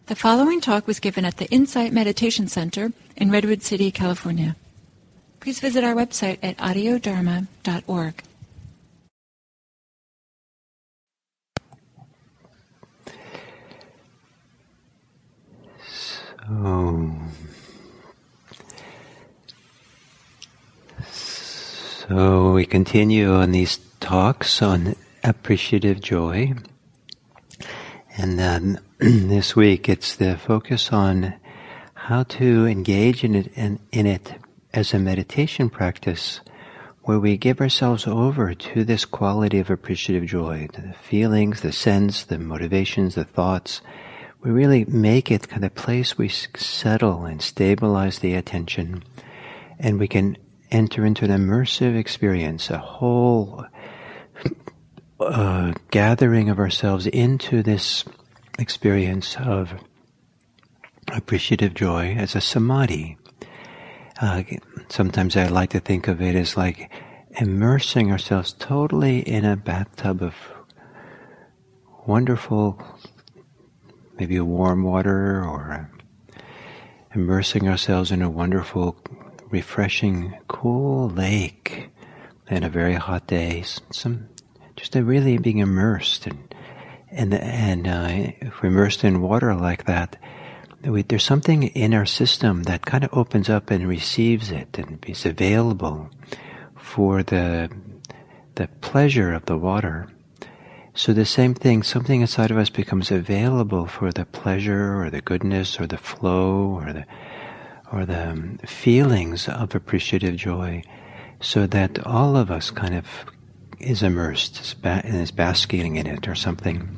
The following talk was given at the Insight Meditation Center in Redwood City, California. Please visit our website at audiodharma.org. So we continue on these talks on appreciative joy. And then this week it's the focus on how to engage in it as a meditation practice where we give ourselves over to this quality of appreciative joy, the feelings, the sense, the motivations, the thoughts. We really make it kind of place we settle and stabilize the attention, and we can enter into an immersive experience, a whole gathering of ourselves into this experience of appreciative joy as a samadhi. Sometimes I like to think of it as like immersing ourselves totally in a bathtub of wonderful, maybe warm water, or immersing ourselves in a wonderful, refreshing, cool lake on a very hot day. Just really being immersed, and if we're immersed in water like that, there's something in our system that kind of opens up and receives it and is available for the pleasure of the water. So the same thing, something inside of us becomes available for the pleasure or the goodness or the flow or the feelings of appreciative joy, so that all of us kind of is immersed and is basking in it or something.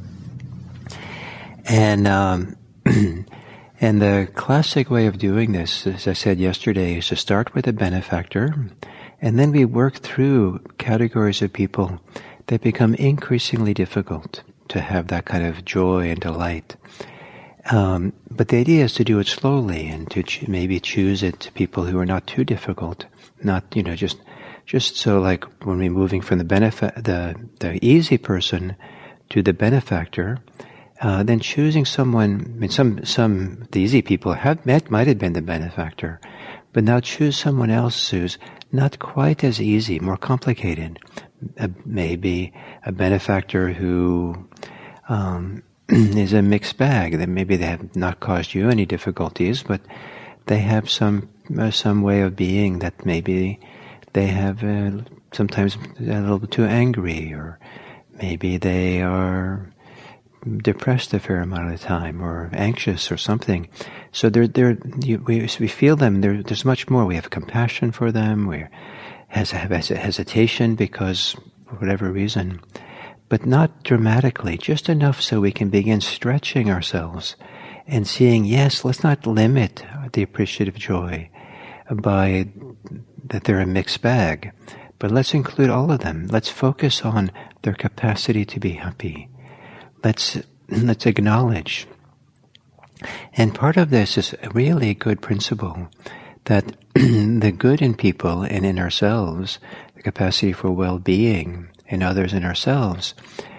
And and the classic way of doing this, as I said yesterday, is to start with a benefactor, and then we work through categories of people that become increasingly difficult to have that kind of joy and delight. But the idea is to do it slowly and to maybe choose it to people who are not too difficult, not just so like when we're moving from the easy person to the benefactor. Then choosing someone, I mean, the easy people might have been the benefactor, but now choose someone else who's not quite as easy, more complicated. Maybe a benefactor who is a mixed bag. That maybe they have not caused you any difficulties, but they have some way of being that maybe they have sometimes a little bit too angry, or maybe they are depressed a fair amount of the time, or anxious, or something. So we feel them. There's much more. We have compassion for them. We have hesitation because for whatever reason, but not dramatically. Just enough so we can begin stretching ourselves and seeing. Yes, let's not limit the appreciative joy by that they're a mixed bag, but let's include all of them. Let's focus on their capacity to be happy. Let's acknowledge. And part of this is a really good principle that the good in people and in ourselves, the capacity for well-being in others and ourselves,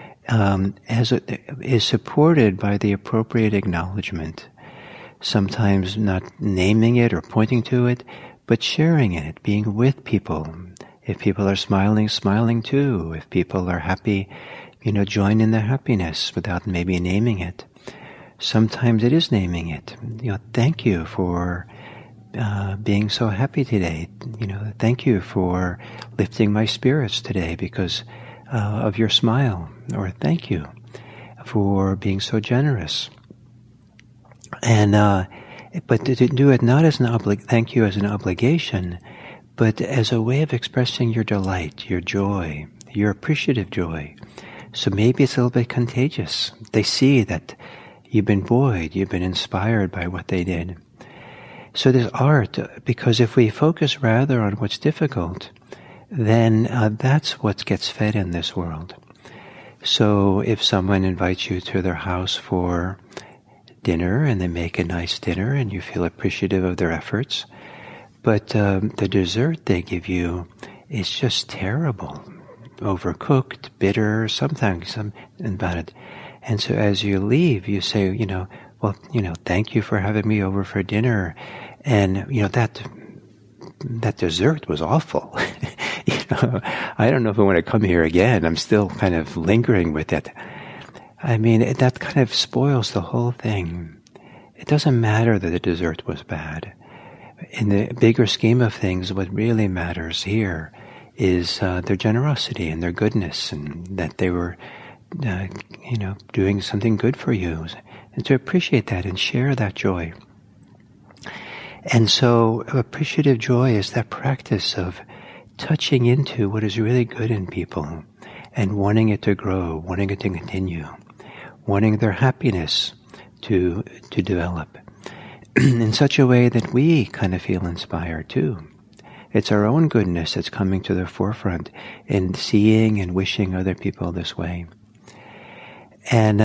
is supported by the appropriate acknowledgement. Sometimes not naming it or pointing to it, but sharing it, being with people. If people are smiling, smiling too. If people are happy, join in their happiness without maybe naming it. Sometimes it is naming it. Thank you for being so happy today. Thank you for lifting my spirits today because of your smile. Or thank you for being so generous. And but to do it not as thank you as an obligation, but as a way of expressing your delight, your joy, your appreciative joy. So maybe it's a little bit contagious. They see that you've been buoyed, you've been inspired by what they did. So there's art, because if we focus rather on what's difficult, then that's what gets fed in this world. So if someone invites you to their house for dinner, and they make a nice dinner, and you feel appreciative of their efforts, but the dessert they give you is just terrible. Overcooked, bitter, sometimes about it. And so as you leave, you say, well, thank you for having me over for dinner. And, that dessert was awful. I don't know if I want to come here again. I'm still kind of lingering with it. I mean, that kind of spoils the whole thing. It doesn't matter that the dessert was bad. In the bigger scheme of things, what really matters here is their generosity and their goodness, and that they were, doing something good for you, and to appreciate that and share that joy. And so appreciative joy is that practice of touching into what is really good in people and wanting it to grow, wanting it to continue, wanting their happiness to develop in such a way that we kind of feel inspired too. It's our own goodness that's coming to the forefront in seeing and wishing other people this way. And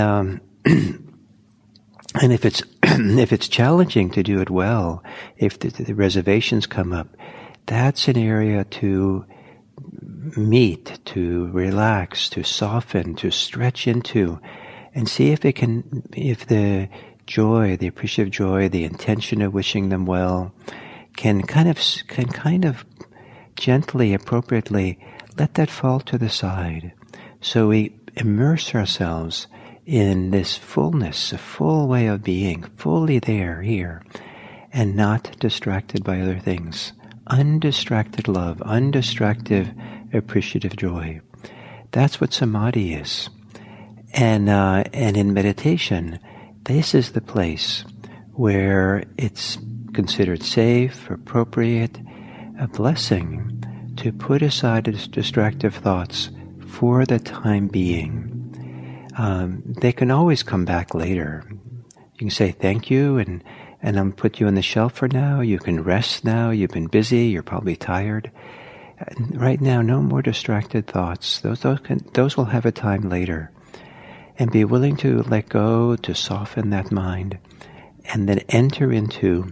and if it's challenging to do it well, if the reservations come up, that's an area to meet, to relax, to soften, to stretch into, and see if the joy, the appreciative joy, the intention of wishing them well, can kind of gently, appropriately let that fall to the side. So we immerse ourselves in this fullness, a full way of being, fully there, here, and not distracted by other things. Undistracted love, undistracted appreciative joy. That's what samadhi is. And in meditation, this is the place where it's considered safe, appropriate, a blessing to put aside distractive thoughts for the time being. They can always come back later. You can say thank you, and I'm put you on the shelf for now. You can rest now. You've been busy. You're probably tired. Right now, no more distracted thoughts. Those will have a time later. And be willing to let go, to soften that mind, and then enter into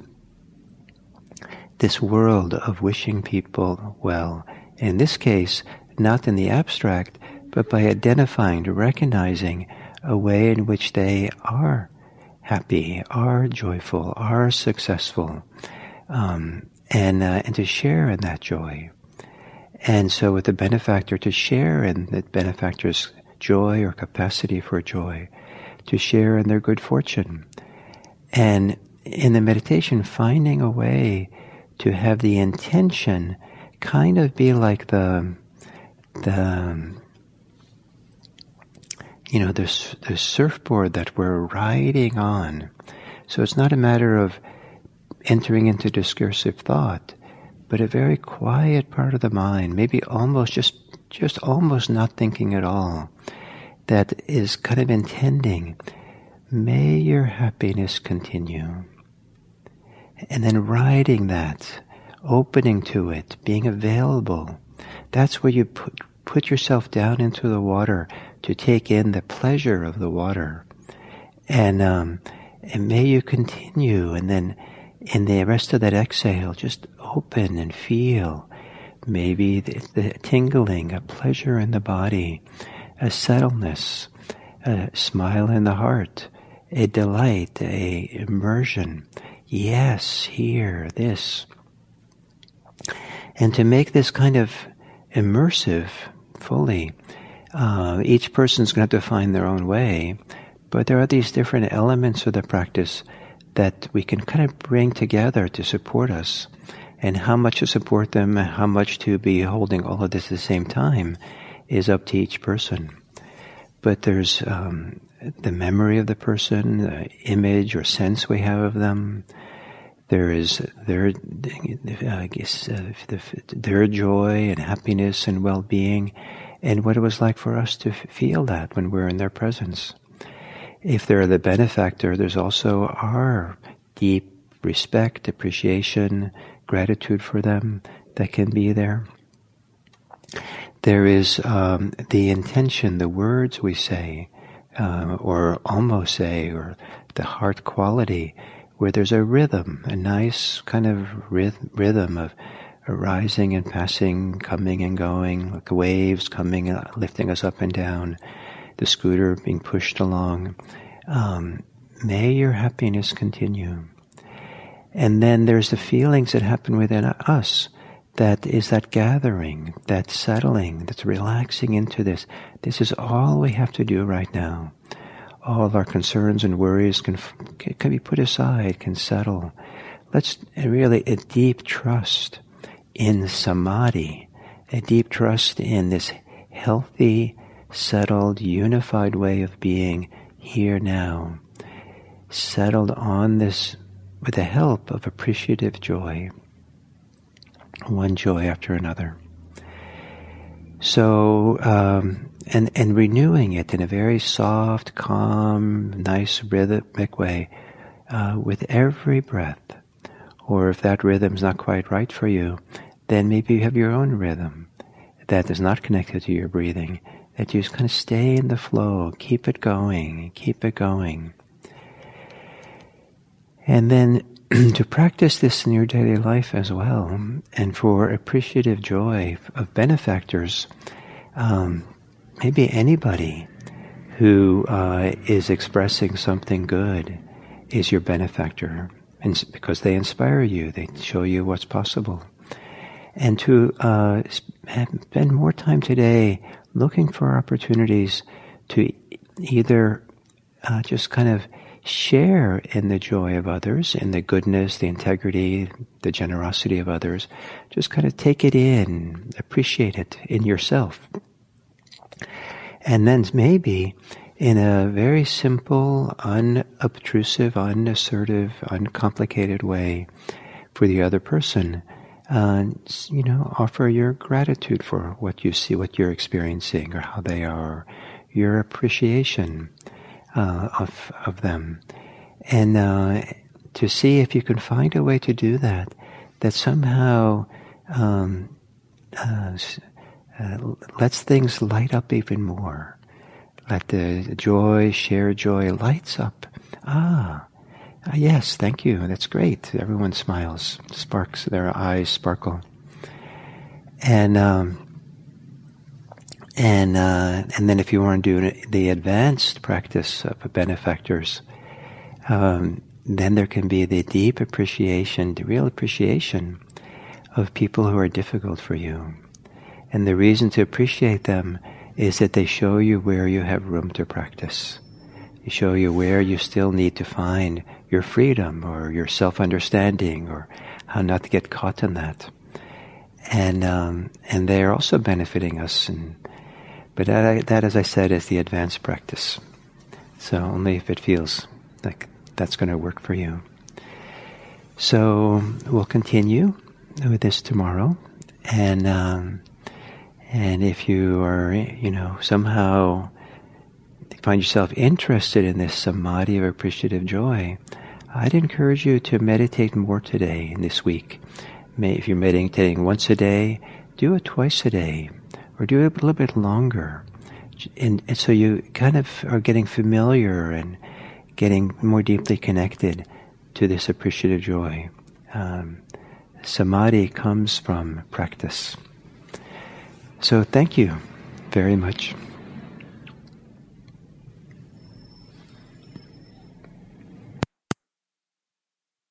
this world of wishing people well. In this case, not in the abstract, but by identifying, recognizing a way in which they are happy, are joyful, are successful, and to share in that joy. And so with the benefactor, to share in the benefactor's joy or capacity for joy, to share in their good fortune. And in the meditation, finding a way to have the intention kind of be like the surfboard that we're riding on. So it's not a matter of entering into discursive thought, but a very quiet part of the mind, maybe almost just almost not thinking at all, that is kind of intending, may your happiness continue. And then riding that, opening to it, being available. That's where you put yourself down into the water to take in the pleasure of the water. And may you continue, and then in the rest of that exhale, just open and feel maybe the tingling, a pleasure in the body, a settledness, a smile in the heart, a delight, a immersion. Yes, here, this. And to make this kind of immersive fully, each person's going to have to find their own way, but there are these different elements of the practice that we can kind of bring together to support us. And how much to support them, how much to be holding all of this at the same time is up to each person. But there's the memory of the person, the image or sense we have of them. There is their joy and happiness and well-being, and what it was like for us to feel that when we're in their presence. If they're the benefactor, there's also our deep respect, appreciation, gratitude for them that can be there. There is the intention, the words we say, or almost say, or the heart quality, where there's a rhythm, a nice kind of rhythm of arising and passing, coming and going, like waves coming, lifting us up and down, the scooter being pushed along. may your happiness continue. And then there's the feelings that happen within us. That is that gathering, that settling, that's relaxing into this. This is all we have to do right now. All of our concerns and worries can be put aside, can settle. Let's really a deep trust in samadhi, a deep trust in this healthy, settled, unified way of being here now, settled on this with the help of appreciative joy, one joy after another. So, and renewing it in a very soft, calm, nice, rhythmic way with every breath. Or if that rhythm's not quite right for you, then maybe you have your own rhythm that is not connected to your breathing, that you just kind of stay in the flow, keep it going, keep it going. And then to practice this in your daily life as well, and for appreciative joy of benefactors, maybe anybody who is expressing something good is your benefactor, and because they inspire you, they show you what's possible. And to spend more time today looking for opportunities to either just kind of share in the joy of others, in the goodness, the integrity, the generosity of others. Just kind of take it in, appreciate it in yourself. And then maybe in a very simple, unobtrusive, unassertive, uncomplicated way for the other person, offer your gratitude for what you see, what you're experiencing, or how they are, your appreciation of them, and to see if you can find a way to do that somehow lets things light up even more. Let the joy, shared joy, lights up. Yes, thank you. That's great. Everyone smiles, sparks, their eyes sparkle, and then if you want to do the advanced practice of benefactors, then there can be the deep appreciation, the real appreciation of people who are difficult for you. And the reason to appreciate them is that they show you where you have room to practice. They show you where you still need to find your freedom or your self-understanding, or how not to get caught in that. And they are also benefiting us. But that, as I said, is the advanced practice. So only if it feels like that's going to work for you. So we'll continue with this tomorrow. And if you are, somehow find yourself interested in this samadhi of appreciative joy, I'd encourage you to meditate more today, this week. If you're meditating once a day, do it twice a day, or do it a little bit longer. And so you kind of are getting familiar and getting more deeply connected to this appreciative joy. Samadhi comes from practice. So thank you very much.